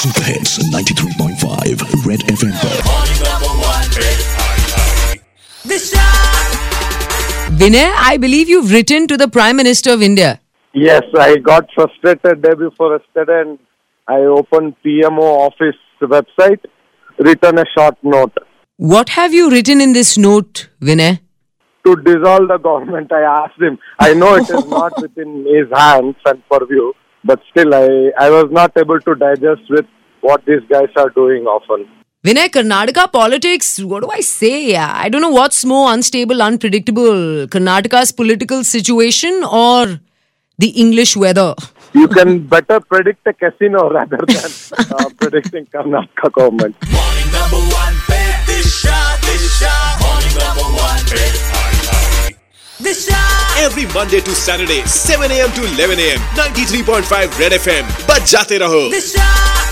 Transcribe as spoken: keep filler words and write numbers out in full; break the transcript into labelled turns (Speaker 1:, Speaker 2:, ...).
Speaker 1: Super Hits ninety-three point five Red F M पर।
Speaker 2: Vinay, I believe you've written to the Prime Minister of India.
Speaker 3: Yes, I got frustrated day before yesterday and I opened P M O office website, written a short note.
Speaker 2: What have you written in this note, Vinay?
Speaker 3: To dissolve the government, I asked him. I know it is not within his hands and purview, but still I, I was not able to digest with what these guys are doing often.
Speaker 2: Vinay, Karnataka politics, what do I say? Yeah, I don't know what's more unstable, unpredictable. Karnataka's political situation or the English weather?
Speaker 3: You can better predict a casino rather than uh, predicting Karnataka government.
Speaker 4: Morning number one, Disha, Disha. Morning number one, Disha. Every Monday to Saturday, seven a.m. to eleven a.m. ninety-three point five Red F M. बजाते रहो.